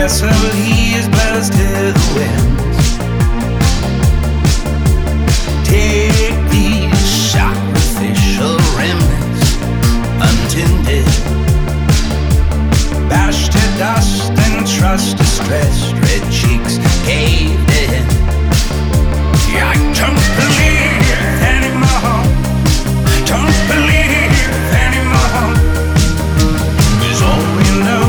gasoline is buzzed to the winds. Take these sacrificial remnants, untended, bashed to dust and trust distressed, red cheeks caved in. I don't believe anymore, don't believe anymore, 'cause all we know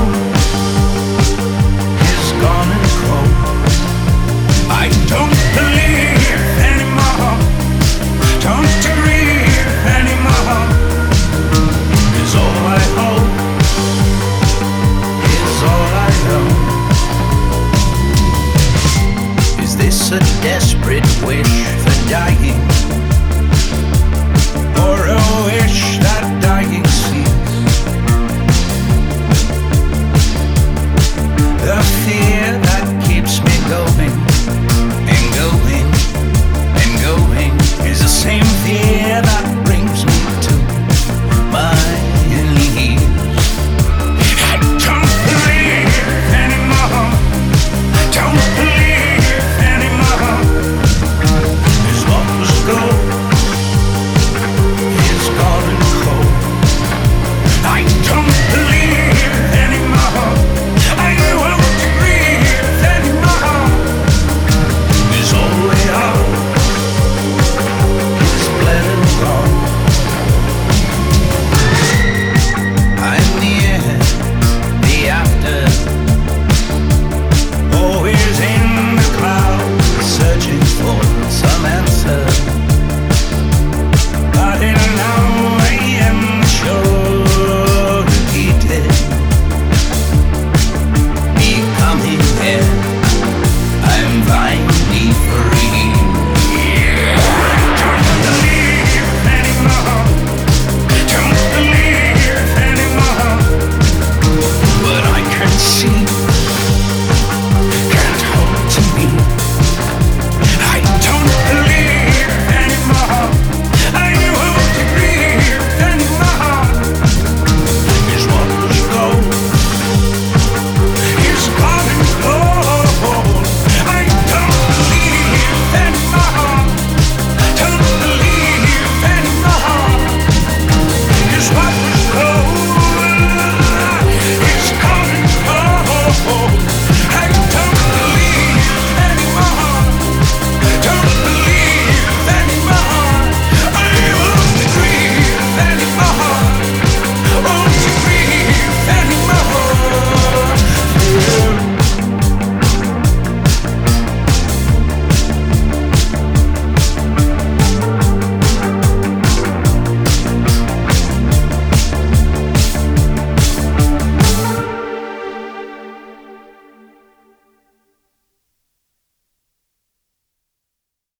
is gone and cold. I don't believe anymore, don't grieve anymore, 'cause all I hope is all I know. Is this a desperate way